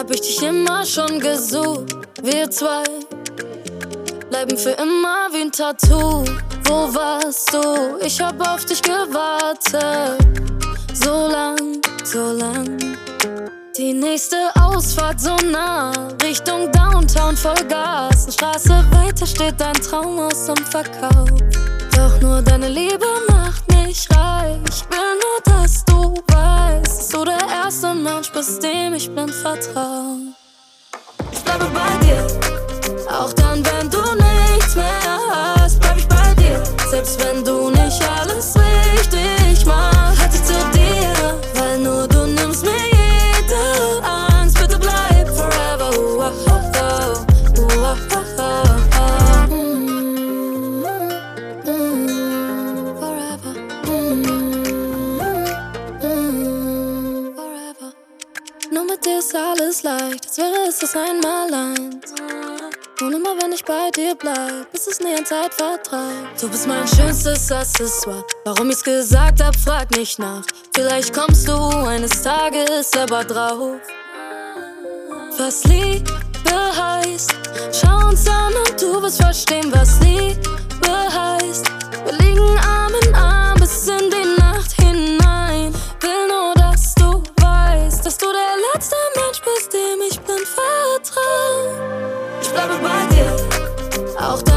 hab ich dich immer schon gesucht. Wir zwei bleiben für immer wie ein Tattoo. Wo warst du? Ich hab auf dich gewartet. So lang, so lang. Die nächste Ausfahrt so nah, Richtung Downtown, Vollgas. Eine Straße weiter steht dein Traumhaus zum Verkauf. Doch nur deine Liebe macht mich reich. Ich will nur, dass du weißt, dass du der erste Mensch bist, dem ich blind vertrau. Ich bleibe bei dir, auch dann, wenn du nichts mehr hast. Bleib ich bei dir, selbst wenn du nicht alles richtig machst. Halt dich zu dir, weil nur du nimmst mir jede Angst. Bitte bleib forever. Nur mit dir ist alles leicht, als wäre es das Einmaleins. Und immer wenn ich bei dir bleib, ist es nie ein Zeitvertreib. Du bist mein schönstes Accessoire. Warum ich's gesagt hab, frag nicht nach. Vielleicht kommst du eines Tages selber drauf. Was Liebe heißt, schau uns an und du wirst verstehen, was Liebe heißt. Wir liegen Arm in Arm bis in die Nacht hinein. Will nur, dass du weißt, dass du der letzte Mensch bist, dem ich blind vertrau. Ich bleibe bei dir, auch dann